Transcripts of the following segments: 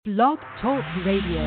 Blog Talk Radio.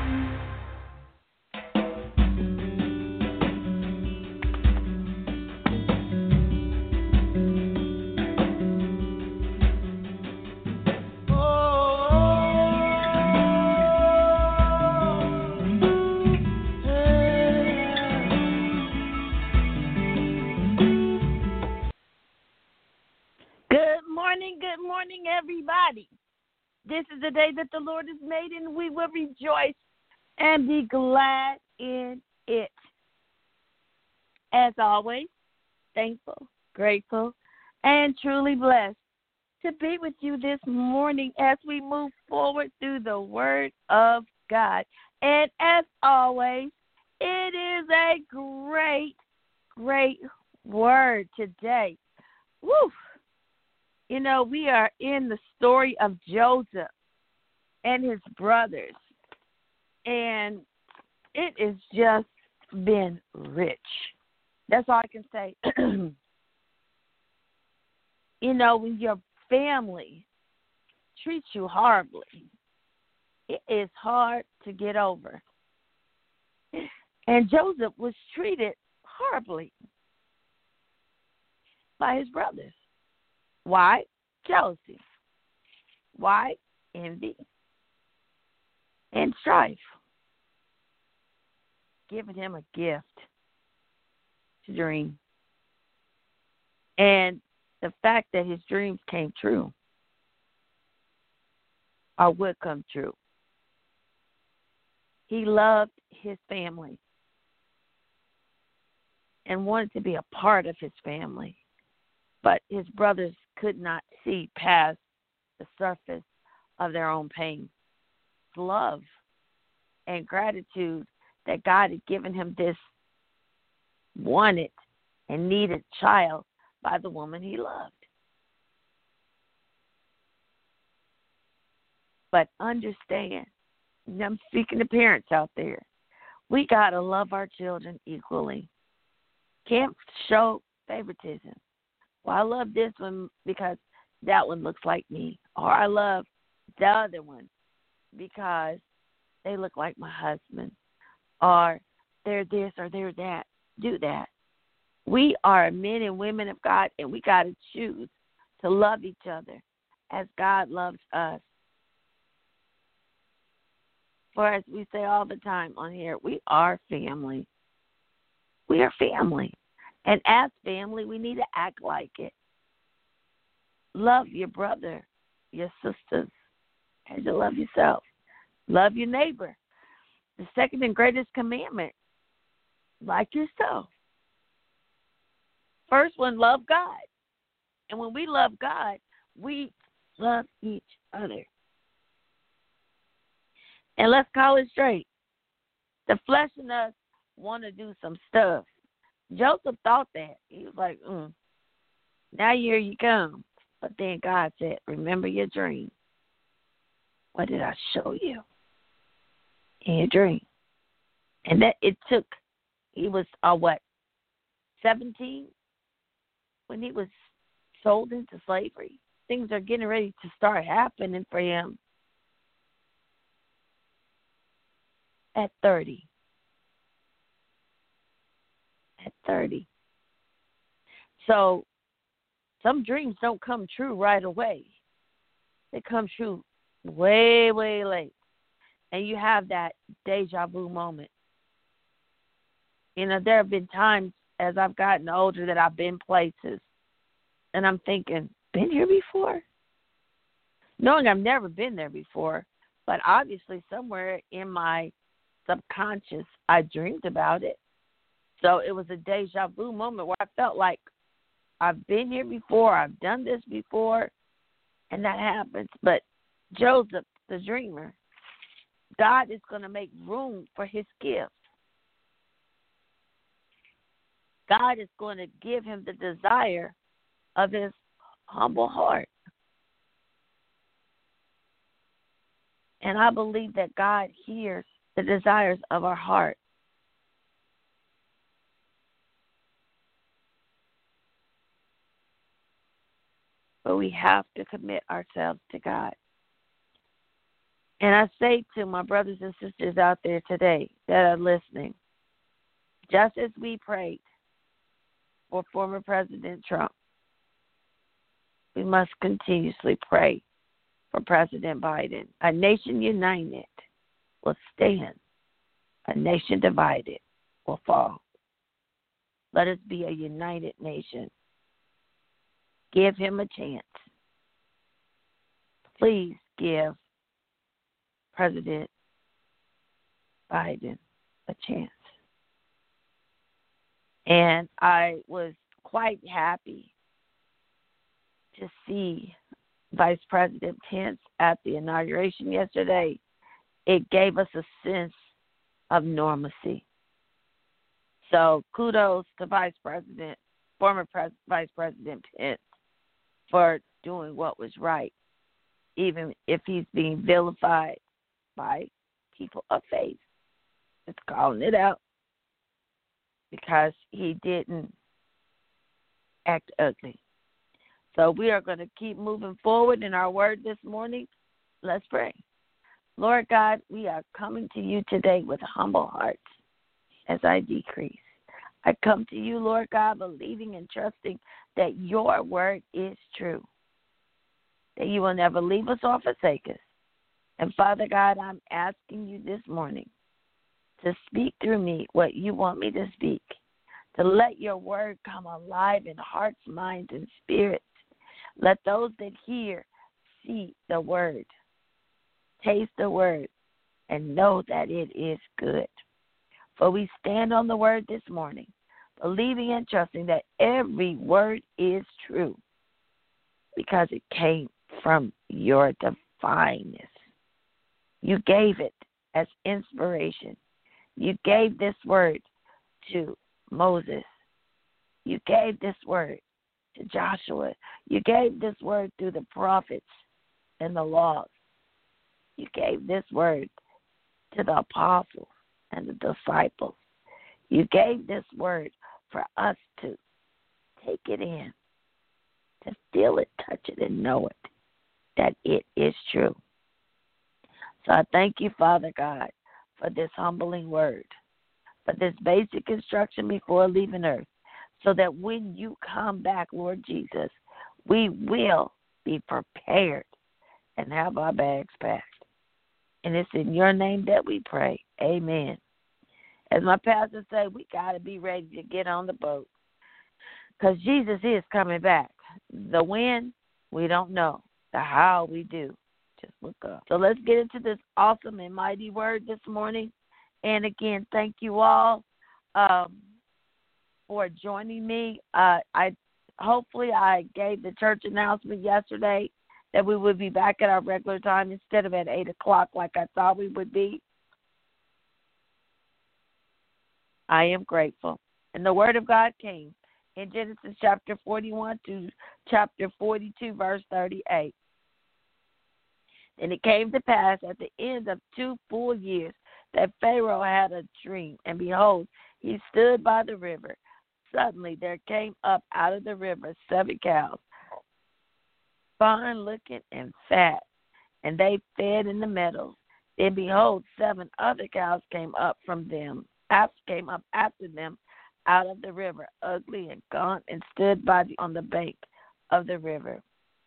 Good morning, everybody. This is the day that the Lord has made, and we will rejoice and be glad in it. As always, thankful, grateful, and truly blessed to be with you this morning as we move forward through the Word of God. And as always, it is a great, great word today. Woo! You know, we are in the story of Joseph and his brothers, and it has just been rich. That's all I can say. You know, when your family treats you horribly, it is hard to get over. And Joseph was treated horribly by his brothers. Why? Jealousy. Why? Envy and strife. Giving him a gift to dream. And the fact that his dreams came true or would come true. He loved his family and wanted to be a part of his family. But his brothers could not see past the surface of their own pain. Love and gratitude that God had given him this wanted and needed child by the woman he loved. But understand, and I'm speaking to parents out there, we got to love our children equally. Can't show favoritism. Well, I love this one because that one looks like me. Or I love the other one because they look like my husband. Or they're this or they're that. Do that. We are men and women of God, and we got to choose to love each other as God loves us. For as we say all the time on here, we are family. We are family. And as family, we need to act like it. Love your brother, your sisters, as you love yourself. Love your neighbor. The second and greatest commandment, like yourself. First one, love God. And when we love God, we love each other. And let's call it straight. The flesh in us want to do some stuff. Joseph thought that. He was like, now here you come. But then God said, remember your dream. What did I show you in your dream? And that it took, he was, 17? When he was sold into slavery. Things are getting ready to start happening for him at 30. At 30. So some dreams don't come true right away. They come true way, way late. And you have that deja vu moment. You know, there have been times as I've gotten older that I've been places and I'm thinking, been here before? Knowing I've never been there before, but obviously somewhere in my subconscious I dreamed about it. So it was a deja vu moment where I felt like I've been here before, I've done this before, and that happens. But Joseph, the dreamer, God is going to make room for his gift. God is going to give him the desire of his humble heart. And I believe that God hears the desires of our heart. But we have to commit ourselves to God. And I say to my brothers and sisters out there today that are listening, just as we prayed for former President Trump, we must continuously pray for President Biden. A nation united will stand. A nation divided will fall. Let us be a united nation. Give him a chance. Please give President Biden a chance. And I was quite happy to see Vice President Pence at the inauguration yesterday. It gave us a sense of normalcy. So kudos to former Vice President Pence for doing what was right, even if he's being vilified by people of faith. It's calling it out because he didn't act ugly. So we are going to keep moving forward in our word this morning. Let's pray. Lord God, we are coming to you today with humble hearts as I decrease. I come to you, Lord God, believing and trusting that your word is true, that you will never leave us or forsake us. And Father God, I'm asking you this morning to speak through me what you want me to speak, to let your word come alive in hearts, minds, and spirits. Let those that hear see the word, taste the word, and know that it is good. For we stand on the word this morning, believing and trusting that every word is true because it came from your divineness. You gave it as inspiration. You gave this word to Moses. You gave this word to Joshua. You gave this word through the prophets and the laws. You gave this word to the apostles and the disciples. You gave this word for us to take it in, to feel it, touch it, and know it, that it is true. So I thank you, Father God, for this humbling word, for this basic instruction before leaving earth, so that when you come back, Lord Jesus, we will be prepared and have our bags packed. And it's in your name that we pray. Amen. As my pastor said, we got to be ready to get on the boat because Jesus is coming back. The when, we don't know. The how, we do. Just look up. So let's get into this awesome and mighty word this morning. And again, thank you all for joining me. Hopefully I gave the church announcement yesterday that we would be back at our regular time instead of at 8 o'clock like I thought we would be. I am grateful. And the word of God came in Genesis chapter 41 to chapter 42, verse 38. And it came to pass at the end of 2 full years that Pharaoh had a dream, and behold, he stood by the river. Suddenly there came up out of the river 7 cows, fine looking and fat, and they fed in the meadows. Then behold, 7 other cows came up after them out of the river, ugly and gaunt, and stood on the bank of the river.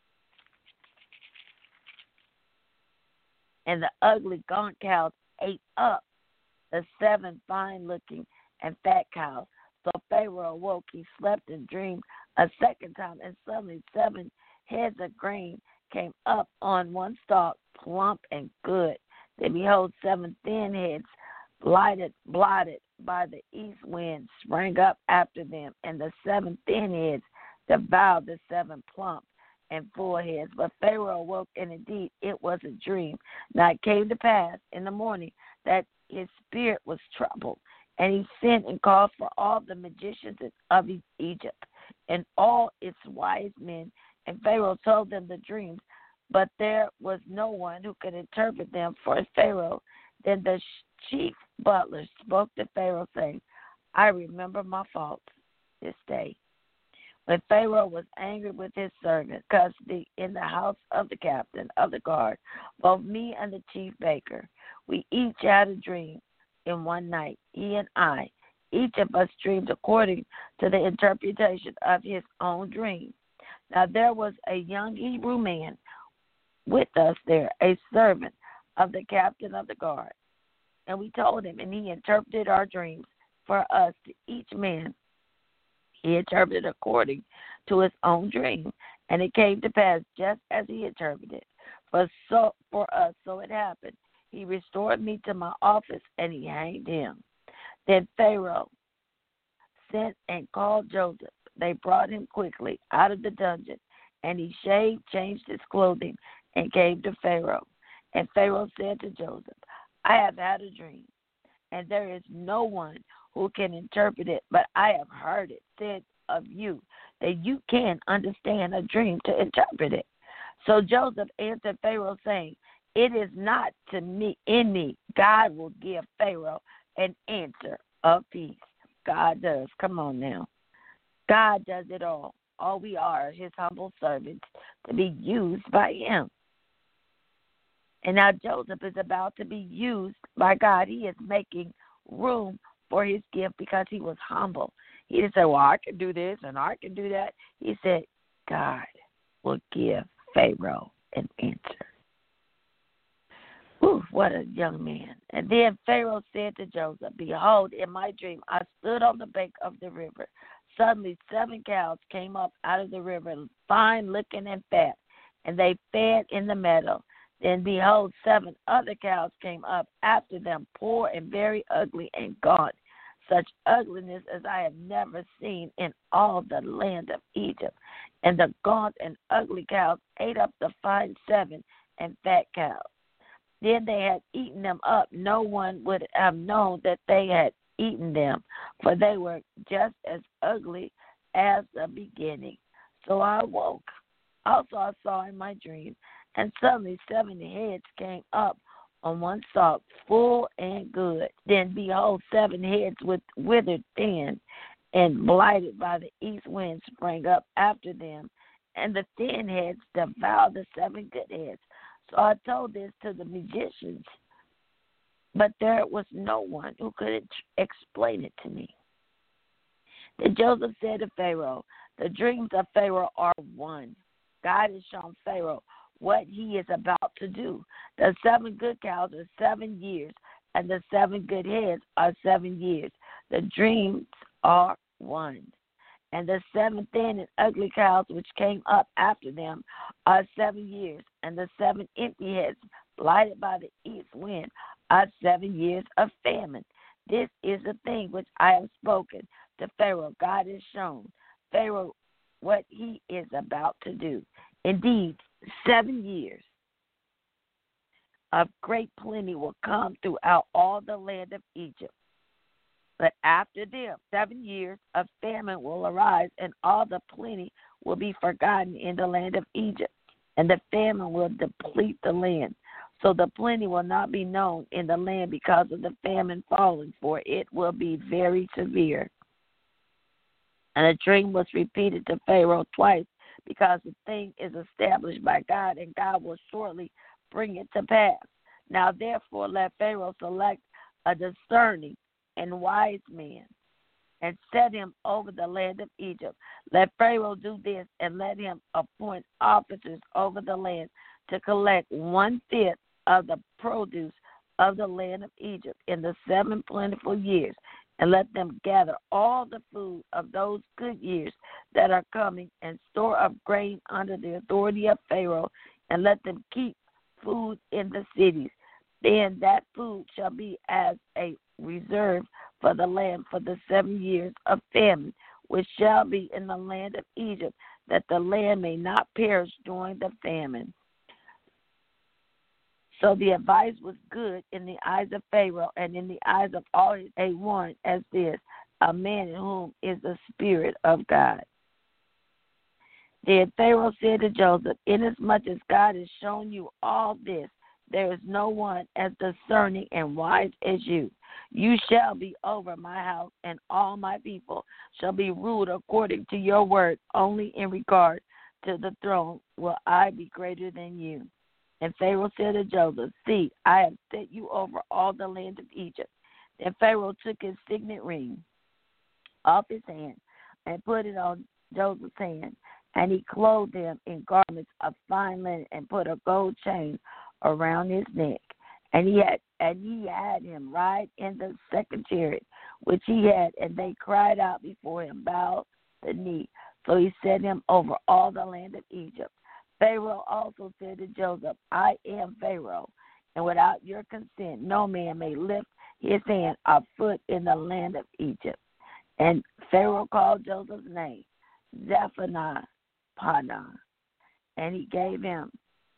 And the ugly, gaunt cows ate up the 7 fine-looking and fat cows. So Pharaoh awoke, he slept and dreamed a second time, and suddenly 7 heads of grain came up on one stalk, plump and good. Then behold, 7 thin heads, blotted by the east wind, sprang up after them, and the 7 thin heads devoured the 7 plump and full heads. But Pharaoh awoke, and indeed it was a dream. Now it came to pass in the morning that his spirit was troubled, and he sent and called for all the magicians of Egypt and all its wise men. And Pharaoh told them the dreams, but there was no one who could interpret them for Pharaoh. Then the chief butler spoke to Pharaoh, saying, I remember my faults this day, When Pharaoh was angry with his servant, custody in the house of the captain of the guard, both me and the chief baker, we each had a dream in one night, he and I. Each of us dreamed according to the interpretation of his own dream. Now there was a young Hebrew man with us there, a servant of the captain of the guard. And we told him, and he interpreted our dreams for us to each man. He interpreted according to his own dream, and it came to pass just as he interpreted. For us, so it happened. He restored me to my office, and he hanged him. Then Pharaoh sent and called Joseph. They brought him quickly out of the dungeon, and he shaved, changed his clothing, and came to Pharaoh. And Pharaoh said to Joseph, I have had a dream, and there is no one who can interpret it, but I have heard it said of you that you can understand a dream to interpret it. So Joseph answered Pharaoh, saying, it is not to me in me. God will give Pharaoh an answer of peace. God does. Come on now. God does it all. All we are his humble servants to be used by him. And now Joseph is about to be used by God. He is making room for his gift because he was humble. He didn't say, well, I can do this and I can do that. He said, God will give Pharaoh an answer. Ooh, what a young man. And then Pharaoh said to Joseph, behold, in my dream, I stood on the bank of the river. Suddenly 7 cows came up out of the river, fine looking and fat, and they fed in the meadow. Then behold, 7 other cows came up after them, poor and very ugly and gaunt, such ugliness as I have never seen in all the land of Egypt. And the gaunt and ugly cows ate up the fine 7 and fat cows. Then they had eaten them up. No one would have known that they had eaten them, for they were just as ugly as the beginning. So I woke. Also I saw in my dream, and suddenly 7 heads came up on one stalk, full and good. Then behold, 7 heads with withered thin and blighted by the east wind sprang up after them, and the thin heads devoured the 7 good heads. So I told this to the magicians, but there was no one who could explain it to me. Then Joseph said to Pharaoh, the dreams of Pharaoh are one. God has shown Pharaoh what he is about to do. The 7 good cows are 7 years, and the 7 good heads are 7 years. The dreams are one. And the 7 thin and ugly cows which came up after them are 7 years, and the 7 empty heads blighted by the east wind are 7 years of famine. This is the thing which I have spoken to Pharaoh. God has shown Pharaoh what he is about to do. Indeed, 7 years of great plenty will come throughout all the land of Egypt. But after them, 7 years of famine will arise, and all the plenty will be forgotten in the land of Egypt, and the famine will deplete the land. So the plenty will not be known in the land because of the famine falling, for it will be very severe. And the dream was repeated to Pharaoh twice, because the thing is established by God, and God will shortly bring it to pass. Now therefore let Pharaoh select a discerning and wise man, and set him over the land of Egypt. Let Pharaoh do this, and let him appoint officers over the land to collect 1/5 of the produce of the land of Egypt in the 7 plentiful years, and let them gather all the food of those good years that are coming, and store up grain under the authority of Pharaoh, and let them keep food in the cities. Then that food shall be as a reserve for the land for the 7 years of famine, which shall be in the land of Egypt, that the land may not perish during the famine. So the advice was good in the eyes of Pharaoh and in the eyes of all his one as this, a man in whom is the Spirit of God. Then Pharaoh said to Joseph, inasmuch as God has shown you all this, there is no one as discerning and wise as you. You shall be over my house, and all my people shall be ruled according to your word. Only in regard to the throne will I be greater than you. And Pharaoh said to Joseph, see, I have set you over all the land of Egypt. Then Pharaoh took his signet ring off his hand and put it on Joseph's hand, and he clothed him in garments of fine linen and put a gold chain around his neck. And he had him ride in the second chariot which he had, and they cried out before him, bowed the knee. So he set him over all the land of Egypt. Pharaoh also said to Joseph, I am Pharaoh, and without your consent no man may lift his hand or foot in the land of Egypt. And Pharaoh called Joseph's name Zaphnath-Paaneah, and he gave him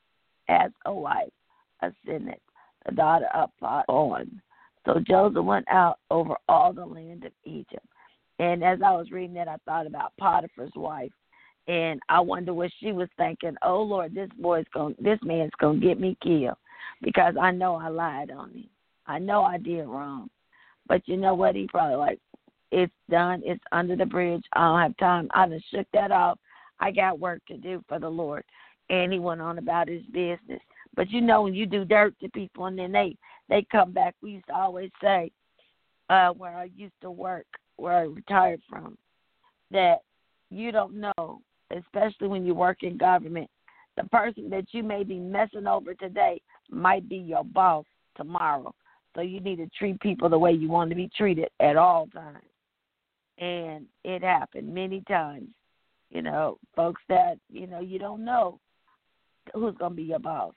as a wife Asenath, the daughter of On. So Joseph went out over all the land of Egypt. And as I was reading that, I thought about Potiphar's wife, and I wonder what she was thinking. Oh Lord, this man's gonna get me killed because I know I lied on him. I know I did wrong, but you know what? He probably like, it's done. It's under the bridge. I don't have time. I done shook that off. I got work to do for the Lord. And he went on about his business. But you know, when you do dirt to people and then they come back, we used to always say, where I used to work, where I retired from, that you don't know, especially when you work in government, the person that you may be messing over today might be your boss tomorrow. So you need to treat people the way you want to be treated at all times. And it happened many times. You know, folks that, you know, you don't know who's going to be your boss.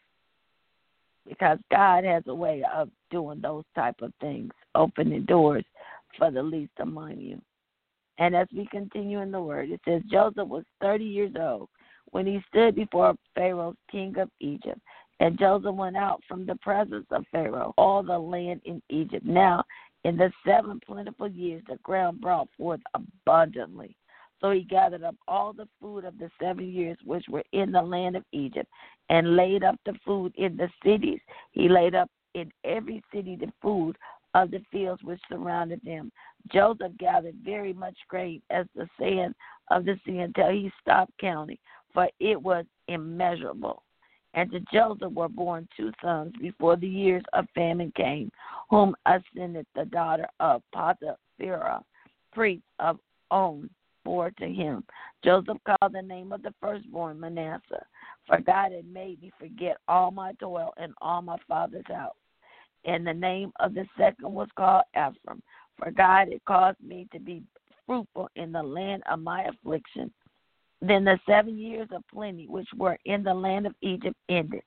Because God has a way of doing those type of things, opening doors for the least among you. And as we continue in the word, it says Joseph was 30 years old when he stood before Pharaoh, king of Egypt. And Joseph went out from the presence of Pharaoh, all the land in Egypt. Now, in the 7 plentiful years, the ground brought forth abundantly. So he gathered up all the food of the 7 years which were in the land of Egypt, and laid up the food in the cities. He laid up in every city the food of the fields which surrounded them. Joseph gathered very much grain as the sand of the sea until he stopped counting, for it was immeasurable. And to Joseph were born 2 sons before the years of famine came, whom Asenath, the daughter of Potipharah, priest of On, bore to him. Joseph called the name of the firstborn Manasseh, for God had made me forget all my toil and all my father's house. And the name of the second was called Ephraim, for God had caused me to be fruitful in the land of my affliction. Then the 7 years of plenty which were in the land of Egypt ended,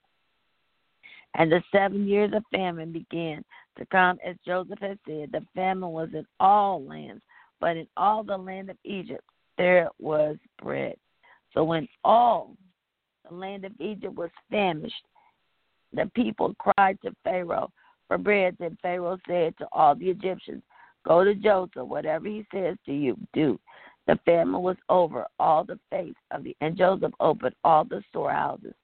and the 7 years of famine began to come, as Joseph had said. The famine was in all lands, but in all the land of Egypt there was bread. So when all the land of Egypt was famished, the people cried to Pharaoh for bread. Then Pharaoh said to all the Egyptians, go to Joseph, whatever he says to you, do. The famine was over all the face of the, and Joseph opened all the storehouses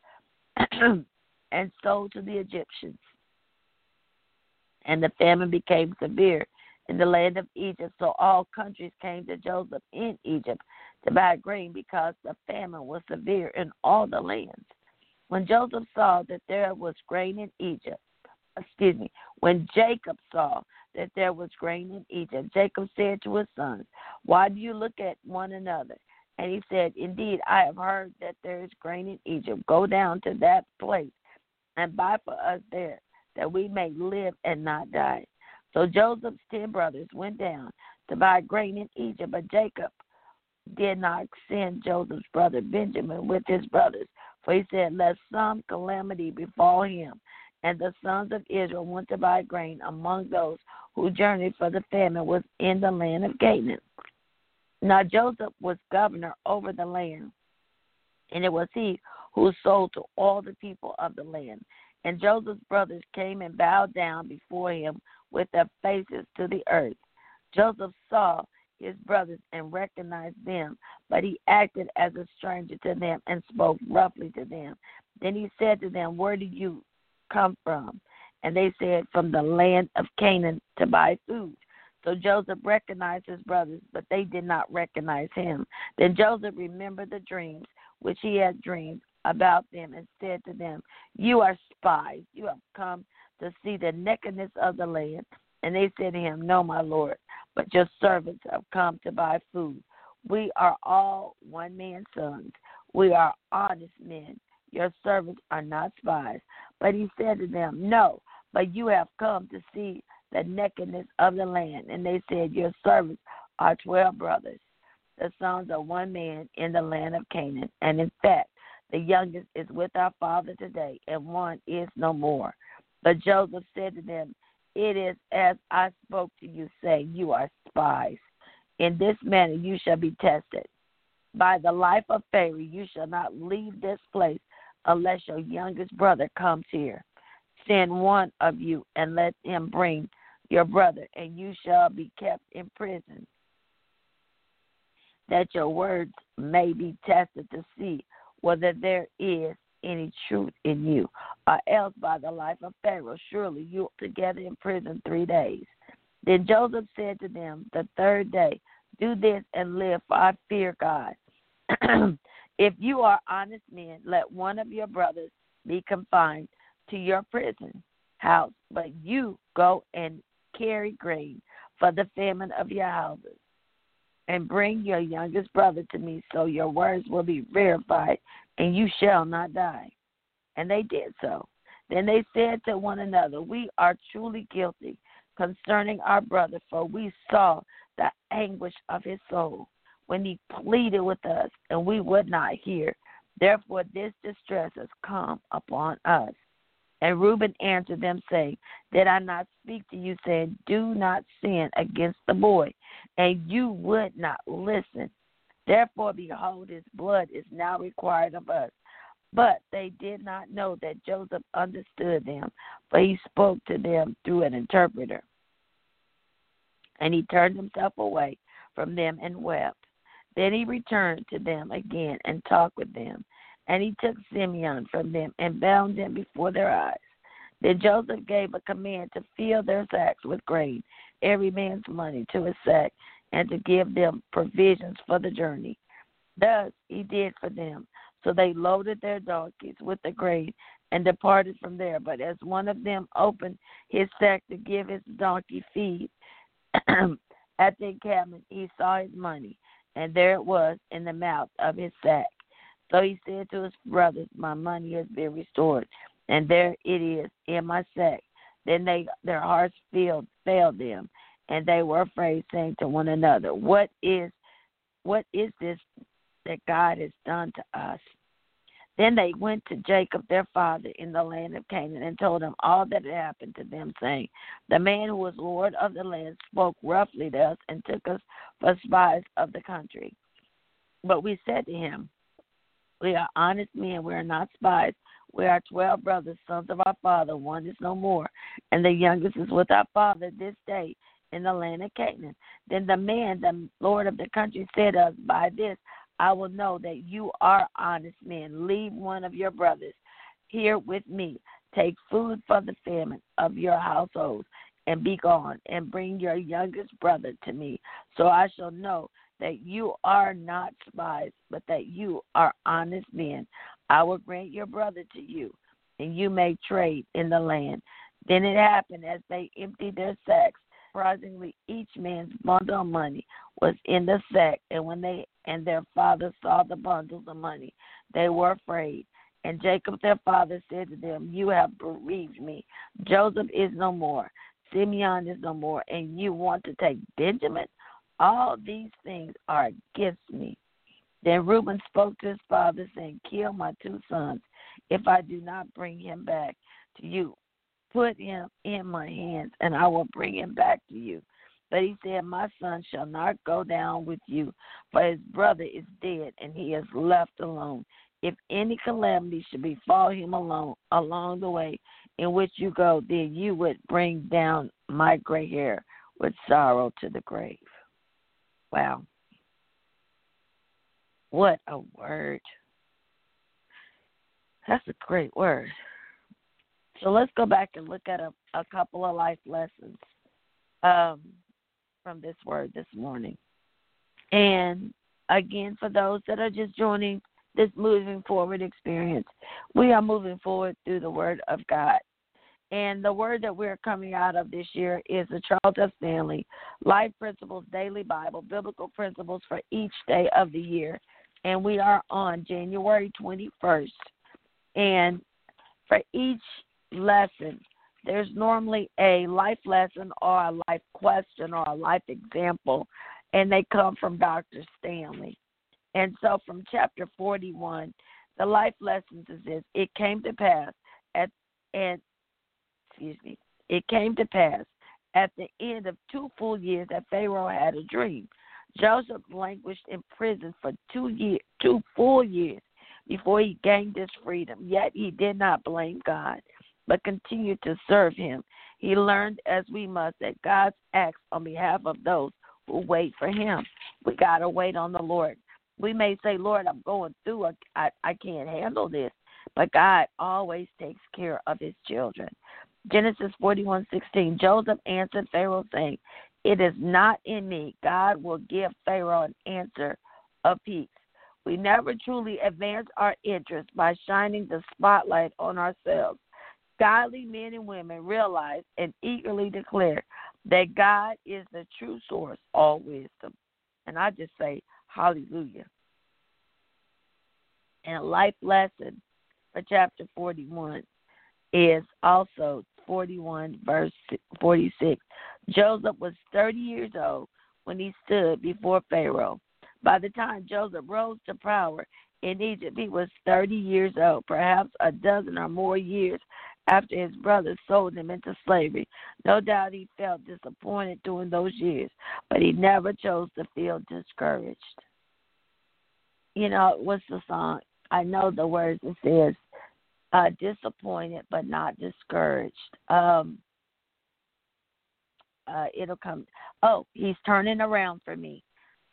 and sold to the Egyptians. And the famine became severe in the land of Egypt, so all countries came to Joseph in Egypt to buy grain, because the famine was severe in all the lands. When Joseph saw that there was grain in Egypt, when Jacob saw that there was grain in Egypt, Jacob said to his sons, why do you look at one another? And he said, indeed, I have heard that there is grain in Egypt. Go down to that place and buy for us there, that we may live and not die. So Joseph's 10 brothers went down to buy grain in Egypt, but Jacob did not send Joseph's brother Benjamin with his brothers, for he said, lest some calamity befall him. And the sons of Israel went to buy grain among those who journeyed, for the famine was in the land of Canaan. Now Joseph was governor over the land, and it was he who sold to all the people of the land. And Joseph's brothers came and bowed down before him with their faces to the earth. Joseph saw his brothers and recognized them, but he acted as a stranger to them and spoke roughly to them. Then he said to them, where do you come from? And they said, from the land of Canaan to buy food. So Joseph recognized his brothers, but they did not recognize him. Then Joseph remembered the dreams which he had dreamed about them and said to them, you are spies. You have come to see the nakedness of the land. And they said to him, no, my Lord, but your servants have come to buy food. We are all one man's sons. We are honest men. Your servants are not spies. But he said to them, no, but you have come to see the nakedness of the land. And they said, your servants are 12 brothers, the sons of one man in the land of Canaan. And in fact, the youngest is with our father today, and one is no more. But Joseph said to them, it is as I spoke to you, saying, you are spies. In this manner you shall be tested. By the life of Pharaoh you shall not leave this place unless your youngest brother comes here. Send one of you and let him bring your brother, and you shall be kept in prison, that your words may be tested to see whether there is any truth in you, or else by the life of Pharaoh surely you will be together in prison 3 days. Then Joseph said to them the third day, do this and live, for I fear God. If you are honest men, let one of your brothers be confined to your prison house, but you go and carry grain for the famine of your houses, and bring your youngest brother to me, so your words will be verified, and you shall not die. And they did so. Then they said to one another, we are truly guilty concerning our brother, for we saw the anguish of his soul when he pleaded with us, and we would not hear. Therefore this distress has come upon us. And Reuben answered them, saying, did I not speak to you, saying, do not sin against the boy? And you would not listen. Therefore, behold, his blood is now required of us. But they did not know that Joseph understood them, for he spoke to them through an interpreter. And he turned himself away from them and wept. Then he returned to them again and talked with them. And he took Simeon from them and bound him before their eyes. Then Joseph gave a command to fill their sacks with grain, every man's money to his sack, and to give them provisions for the journey. Thus he did for them. So they loaded their donkeys with the grain and departed from there. But as one of them opened his sack to give his donkey feed at the encampment, he saw his money, and there it was in the mouth of his sack. So he said to his brothers, my money has been restored, and there it is in my sack. Then their hearts failed them, and they were afraid, saying to one another, What is this that God has done to us? Then they went to Jacob their father in the land of Canaan and told him all that had happened to them, saying, the man who was Lord of the land spoke roughly to us and took us for spies of the country. But we said to him, we are honest men, we are not spies. We are 12 brothers, sons of our father. One is no more, and the youngest is with our father this day in the land of Canaan. Then the man, the Lord of the country, said to us, by this I will know that you are honest men. Leave one of your brothers here with me. Take food for the famine of your households, and be gone, and bring your youngest brother to me, so I shall know that you are not spies, but that you are honest men. I will grant your brother to you, and you may trade in the land. Then it happened as they emptied their sacks, surprisingly, each man's bundle of money was in the sack, and when they and their father saw the bundles of money, they were afraid. And Jacob their father said to them, you have bereaved me. Joseph is no more, Simeon is no more, and you want to take Benjamin? All these things are against me. Then Reuben spoke to his father, saying, kill my 2 sons, if I do not bring him back to you. Put him in my hands, and I will bring him back to you. But he said, my son shall not go down with you, for his brother is dead, and he is left alone. If any calamity should befall him along the way in which you go, then you would bring down my gray hair with sorrow to the grave. Wow. What a word. That's a great word. So let's go back and look at a couple of life lessons um, from this word this morning. And again, for those that are just joining this moving forward experience, we are moving forward through the Word of God. And the word that we're coming out of this year is the Charles F. Stanley Life Principles Daily Bible, Biblical Principles for Each Day of the Year. And we are on January 21st. And for each lesson, there's normally a life lesson or a life question or a life example, and they come from Dr. Stanley. And so from chapter 41, the life lessons is this: it came to pass it came to pass at the end of 2 full years that Pharaoh had a dream. Joseph languished in prison for 2 full years before he gained his freedom. Yet he did not blame God, but continued to serve him. He learned, as we must, that God acts on behalf of those who wait for him. We got to wait on the Lord. We may say, Lord, I'm going through, I can't handle this. But God always takes care of his children. Genesis 41:16, Joseph answered Pharaoh, saying, it is not in me. God will give Pharaoh an answer of peace. We never truly advance our interests by shining the spotlight on ourselves. Godly men and women realize and eagerly declare that God is the true source of all wisdom. And I just say, hallelujah. And a life lesson for chapter 41 is also 41, verse 46. Joseph was 30 years old when he stood before Pharaoh. By the time Joseph rose to power in Egypt, he was 30 years old, perhaps a dozen or more years after his brothers sold him into slavery. No doubt he felt disappointed during those years, but he never chose to feel discouraged. You know, what's the song? I know the words. It says, disappointed but not discouraged. It'll come. Oh, he's turning around for me.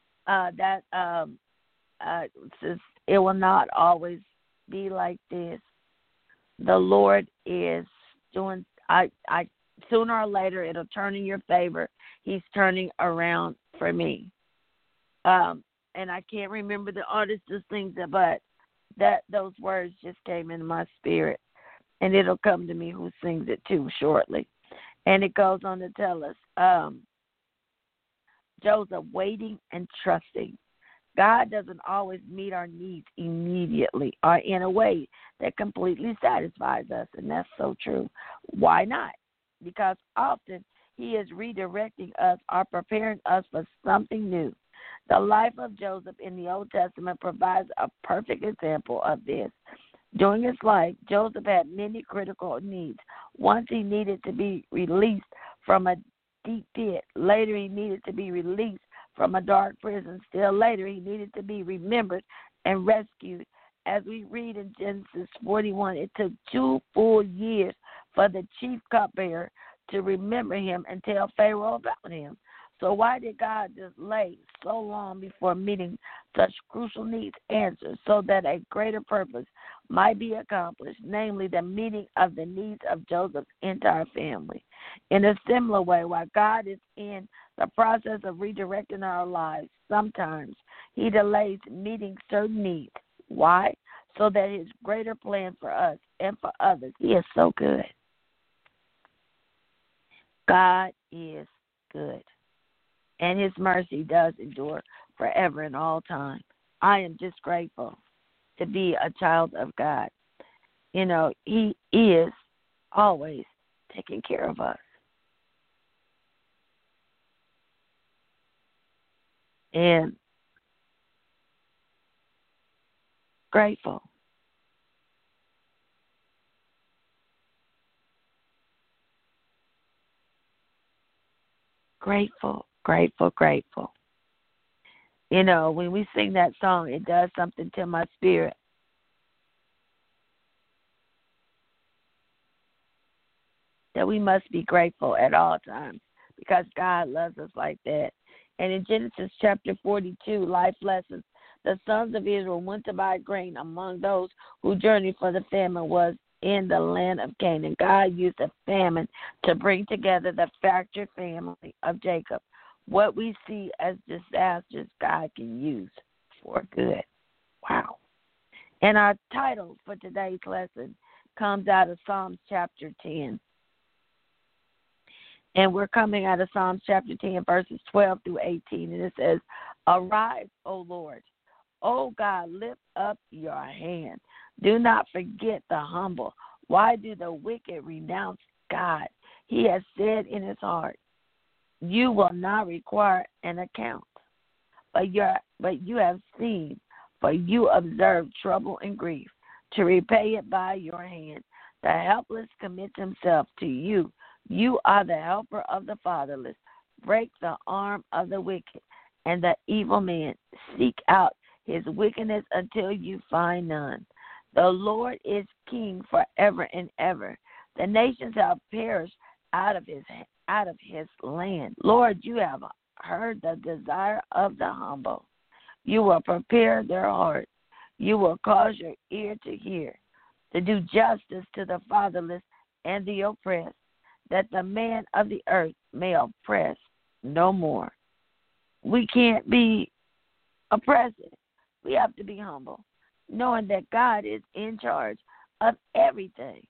Says, it will not always be like this. The Lord is doing. Sooner or later it'll turn in your favor. He's turning around for me. And I can't remember the artist who sings it, but those words just came in my spirit, and it'll come to me who sings it too shortly. And it goes on to tell us, Joseph waiting and trusting. God doesn't always meet our needs immediately or in a way that completely satisfies us, and that's so true. Why not? Because often he is redirecting us or preparing us for something new. The life of Joseph in the Old Testament provides a perfect example of this. During his life, Joseph had many critical needs. Once he needed to be released from a deep pit. Later, he needed to be released from a dark prison. Still later, he needed to be remembered and rescued. As we read in Genesis 41, it took 2 full years for the chief cupbearer to remember him and tell Pharaoh about him. So why did God delay so long before meeting such crucial needs answered, so that a greater purpose might be accomplished, namely the meeting of the needs of Joseph's entire family? In a similar way, while God is in the process of redirecting our lives, sometimes he delays meeting certain needs. Why? So that his greater plan for us and for others. He is so good. God is good. And his mercy does endure forever and all time. I am just grateful to be a child of God. You know, he is always taking care of us. And grateful. Grateful, grateful, grateful. You know, when we sing that song, it does something to my spirit. That we must be grateful at all times because God loves us like that. And in Genesis chapter 42, life lessons, the sons of Israel went to buy grain among those who journeyed, for the famine was in the land of Canaan. God used a famine to bring together the fractured family of Jacob. What we see as disasters, God can use for good. Wow. And our title for today's lesson comes out of Psalms chapter 10. And we're coming out of Psalms chapter 10, verses 12 through 18. And it says, Arise, O Lord. O God, lift up your hand. Do not forget the humble. Why do the wicked renounce God? He has said in his heart, you will not require an account. But you have seen, for you observe trouble and grief, to repay it by your hand. The helpless commit themselves to you. You are the helper of the fatherless. Break the arm of the wicked and the evil man. Seek out his wickedness until you find none. The Lord is king forever and ever. The nations have perished out of his land. Lord, you have heard the desire of the humble. You will prepare their heart. You will cause your ear to hear, to do justice to the fatherless and the oppressed, that the man of the earth may oppress no more. We can't be oppressive. We have to be humble, knowing that God is in charge of everything.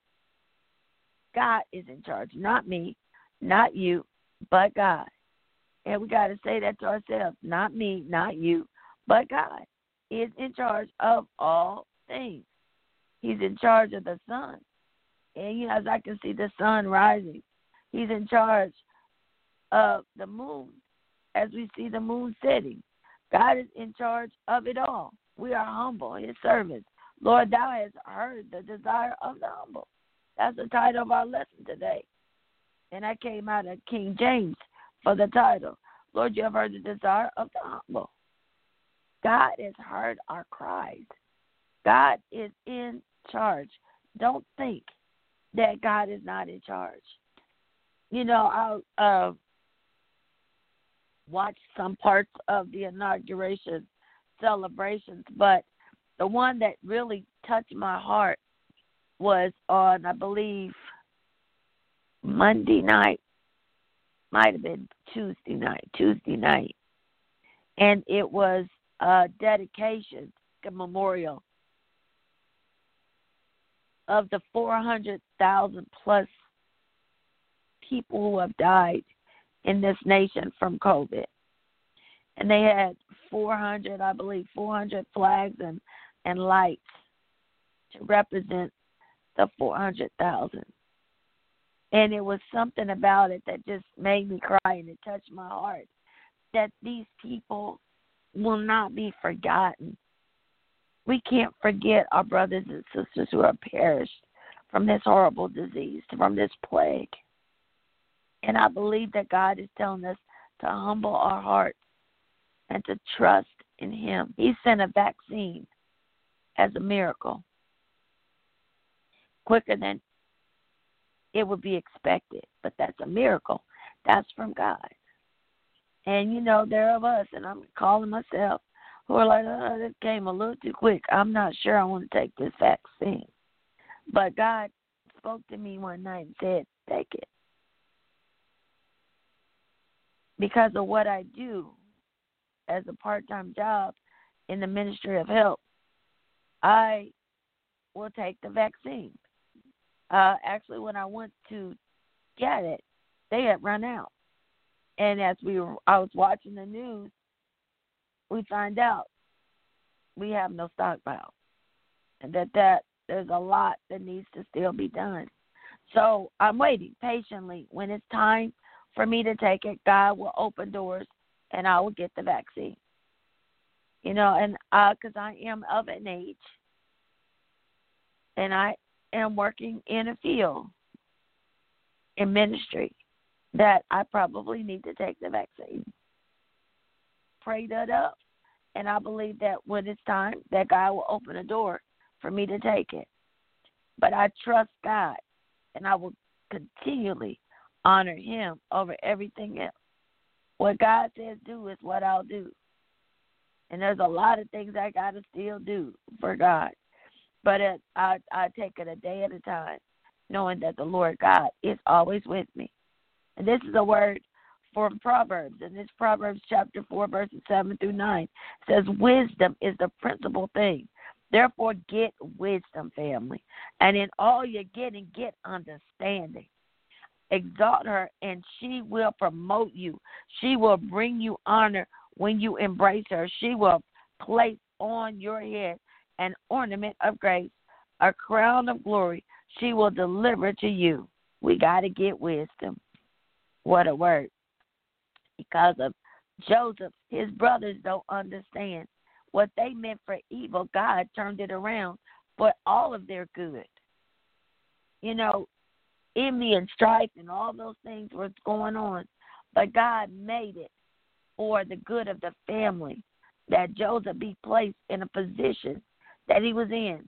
God is in charge, not me, not you, but God. And we got to say that to ourselves, not me, not you, but God is in charge of all things. He's in charge of the sun. And, as I can see the sun rising, he's in charge of the moon as we see the moon setting. God is in charge of it all. We are humble, his servants. Lord, thou hast heard the desire of the humble. That's the title of our lesson today. And I came out of King James for the title. Lord, you have heard the desire of the humble. God has heard our cries. God is in charge. Don't think that God is not in charge. I'll watch some parts of the inauguration celebrations, but the one that really touched my heart was on, I believe, Monday night. Might have been Tuesday night. And it was a dedication, a memorial of the 400,000 plus people who have died in this nation from COVID. And they had 400 flags and lights to represent the 400,000. And it was something about it that just made me cry, and it touched my heart, that these people will not be forgotten. We can't forget our brothers and sisters who have perished from this horrible disease, from this plague. And I believe that God is telling us to humble our hearts and to trust in him. He sent a vaccine as a miracle, quicker than it would be expected. But that's a miracle. That's from God. And, there are us, and I'm calling myself, who are like, this came a little too quick. I'm not sure I want to take this vaccine. But God spoke to me one night and said, take it. Because of what I do as a part-time job in the Ministry of Health, I will take the vaccine. Actually, when I went to get it, they had run out. And as I was watching the news, we find out we have no stockpile, and that there's a lot that needs to still be done. So I'm waiting patiently. When it's time for me to take it, God will open doors, and I will get the vaccine. And because I am of an age, and I am working in a field in ministry that I probably need to take the vaccine. Pray that up, and I believe that when it's time, that God will open a door for me to take it. But I trust God, and I will continually honor him over everything else. What God says do is what I'll do. And there's a lot of things I got to still do for God. But I take it a day at a time, knowing that the Lord God is always with me. And this is a word from Proverbs. And this Proverbs chapter 4, verses 7 through 9 says, wisdom is the principal thing. Therefore, get wisdom, family. And in all you're getting, get understanding. Exalt her, and she will promote you. She will bring you honor when you embrace her. She will place on your head an ornament of grace, a crown of glory. She will deliver to you. We got to get wisdom. What a word. Because of Joseph, his brothers don't understand. What they meant for evil, God turned it around for all of their good. You know, envy and strife and all those things were going on. But God made it for the good of the family, that Joseph be placed in a position that he was in.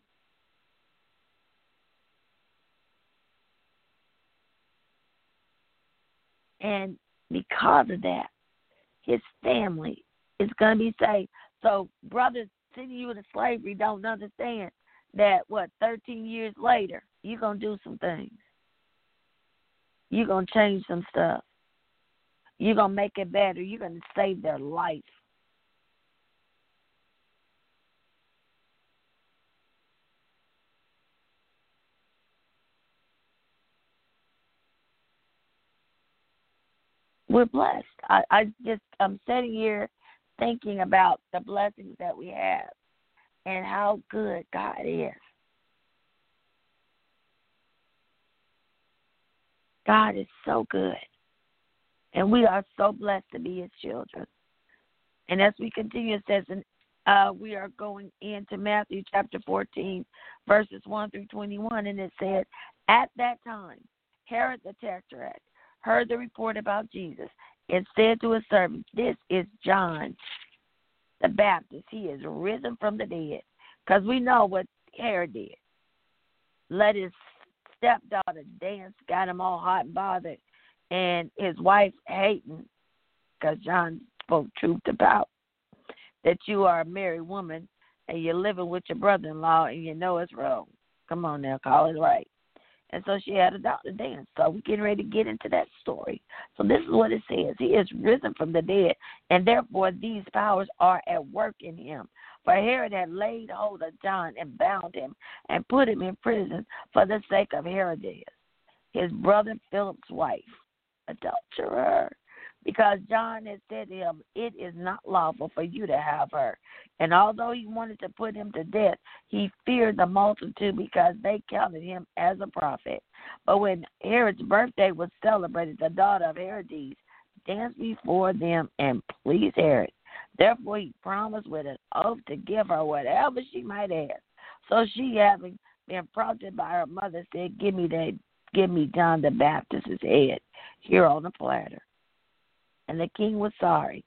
And because of that, his family is going to be saved. So brothers sending you into slavery don't understand that, 13 years later, you're going to do some things. You're going to change some stuff. You're going to make it better. You're going to save their life. We're blessed. I'm sitting here thinking about the blessings that we have and how good God is. God is so good. And we are so blessed to be his children. And as we continue, it says, we are going into Matthew chapter 14, verses 1 through 21, and it said, at that time, Herod the Tetrarch heard the report about Jesus and said to his servants, this is John the Baptist. He is risen from the dead. Because we know what Herod did. Let his stepdaughter dance, got him all hot and bothered, and his wife hating, because John spoke truth about that you are a married woman and you're living with your brother-in-law and you know it's wrong. Come on now, call it right. And so she had a daughter dance. So we're getting ready to get into that story. So this is what it says. He is risen from the dead, and therefore these powers are at work in him. For Herod had laid hold of John and bound him and put him in prison for the sake of Herodias, his brother Philip's wife, adulterer, because John had said to him, it is not lawful for you to have her. And although he wanted to put him to death, he feared the multitude because they counted him as a prophet. But when Herod's birthday was celebrated, the daughter of Herodias danced before them and pleased Herod. Therefore he promised with an oath to give her whatever she might ask. So she, having been prompted by her mother, said, give me John the Baptist's head here on a platter. And the king was sorry.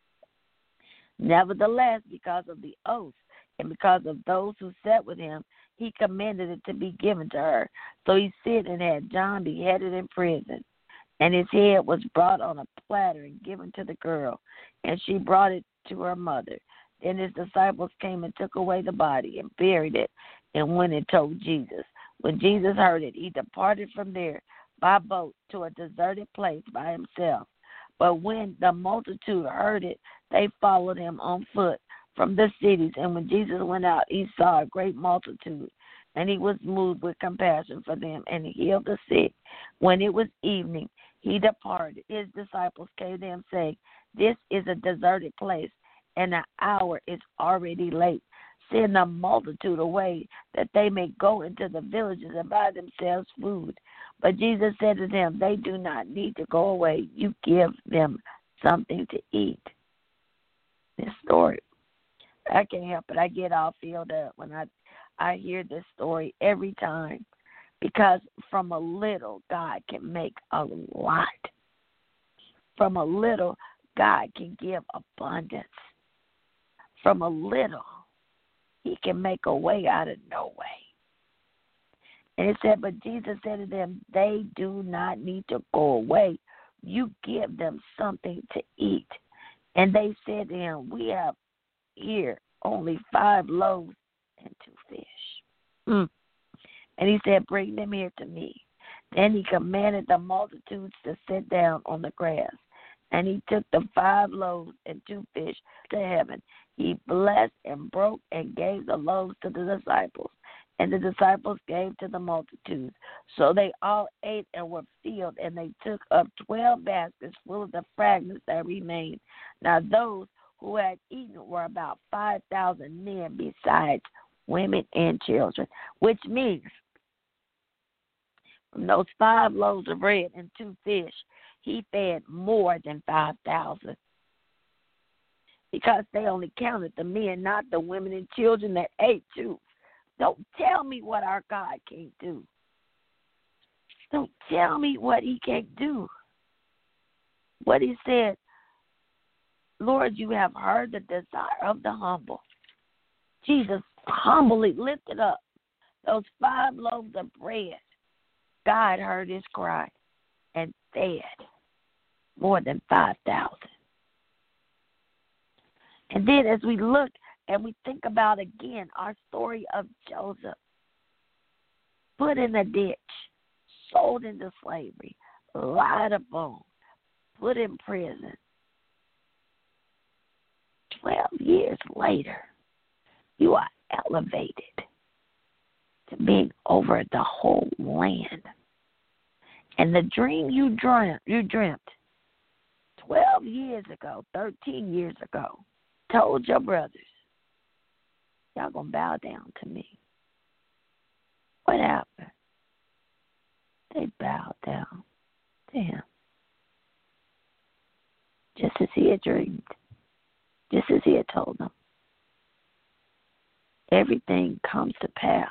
Nevertheless, because of the oath and because of those who sat with him, he commanded it to be given to her. So he sent and had John beheaded in prison. And his head was brought on a platter and given to the girl, and she brought it to her mother. Then his disciples came and took away the body and buried it and went and told Jesus. When Jesus heard it, he departed from there by boat to a deserted place by himself. But when the multitude heard it, they followed him on foot from the cities. And when Jesus went out, he saw a great multitude, and he was moved with compassion for them, and he healed the sick. When it was evening, he departed. His disciples came to him, saying, this is a deserted place, and the hour is already late. Send the multitude away, that they may go into the villages and buy themselves food. But Jesus said to them, they do not need to go away. You give them something to eat. This story, I can't help it. I get all filled up when I hear this story every time, because from a little, God can make a lot. From a little, God can give abundance. From a little, he can make a way out of no way. And it said, but Jesus said to them, they do not need to go away. You give them something to eat. And they said to him, we have here only 5 loaves and 2 fish. And he said, bring them here to me. Then he commanded the multitudes to sit down on the grass. And he took the 5 loaves and 2 fish to heaven. He blessed and broke and gave the loaves to the disciples. And the disciples gave to the multitudes. So they all ate and were filled, and they took up 12 baskets full of the fragments that remained. Now those who had eaten were about 5,000 men, besides women and children, which means from those 5 loaves of bread and 2 fish, he fed more than 5,000. Because they only counted the men, not the women and children that ate too. Don't tell me what our God can't do. Don't tell me what he can't do. What he said, Lord, you have heard the desire of the humble. Jesus humbly lifted up those 5 loaves of bread. God heard his cry and fed more than 5,000. And then as we look and we think about again our story of Joseph, put in a ditch, sold into slavery, lied upon, put in prison. 12 years later, you are elevated to being over the whole land. And the dream you dreamt 12 years ago, 13 years ago, told your brothers, y'all going to bow down to me. What happened? They bowed down to him. Just as he had dreamed. Just as he had told them. Everything comes to pass.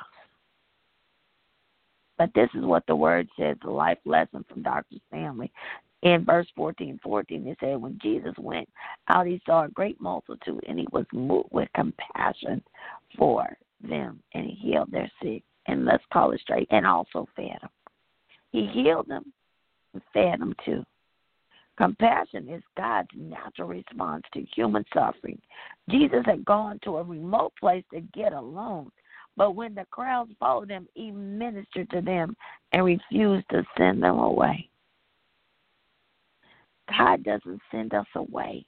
But this is what the word says, the life lesson from Dr. Stanley. In verse 14, it said, when Jesus went out, he saw a great multitude, and he was moved with compassion for them, and he healed their sick, and let's call it straight, and also fed them. He healed them and fed them too. Compassion is God's natural response to human suffering. Jesus had gone to a remote place to get alone, but when the crowds followed him, he ministered to them and refused to send them away. God doesn't send us away.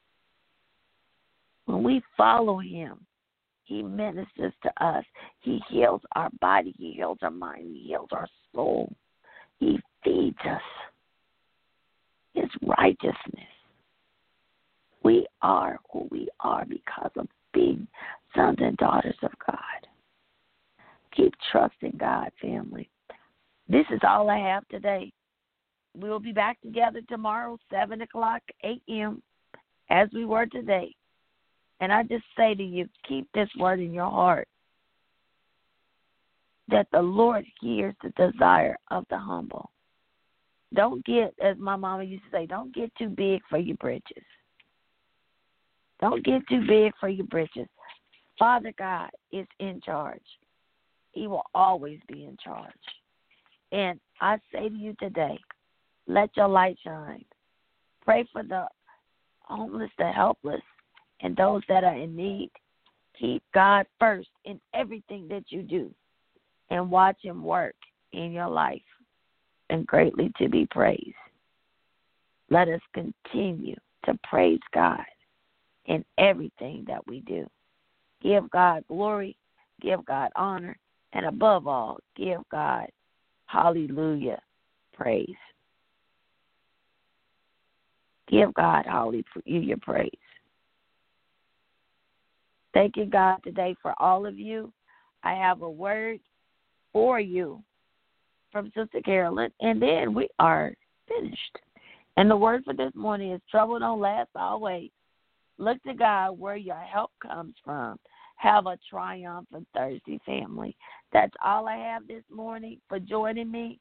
When we follow him, he ministers to us. He heals our body. He heals our mind. He heals our soul. He feeds us his righteousness. We are who we are because of being sons and daughters of God. Keep trusting God, family. This is all I have today. We'll be back together tomorrow, 7 o'clock a.m., as we were today. And I just say to you, keep this word in your heart, that the Lord hears the desire of the humble. Don't get, as my mama used to say, don't get too big for your britches. Don't get too big for your britches. Father God is in charge. He will always be in charge. And I say to you today, let your light shine. Pray for the homeless, the helpless, and those that are in need. Keep God first in everything that you do, and watch him work in your life, and greatly to be praised. Let us continue to praise God in everything that we do. Give God glory, give God honor, and above all, give God, hallelujah, praise. Give God hallelujah praise. Thank you, God, today for all of you. I have a word for you from Sister Carolyn, and then we are finished. And the word for this morning is trouble don't last always. Look to God where your help comes from. Have a triumphant Thursday, family. That's all I have this morning for joining me.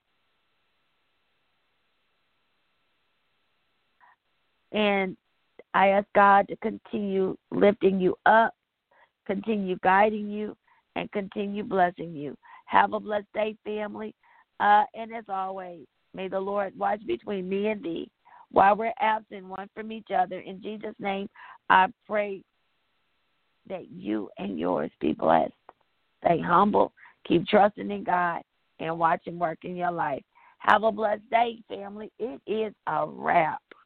And I ask God to continue lifting you up, continue guiding you, and continue blessing you. Have a blessed day, family. And as always, may the Lord watch between me and thee while we're absent one from each other. In Jesus' name, I pray that you and yours be blessed. Stay humble, Keep trusting in God and watch Him work in your life. Have a blessed day, family. It is a wrap.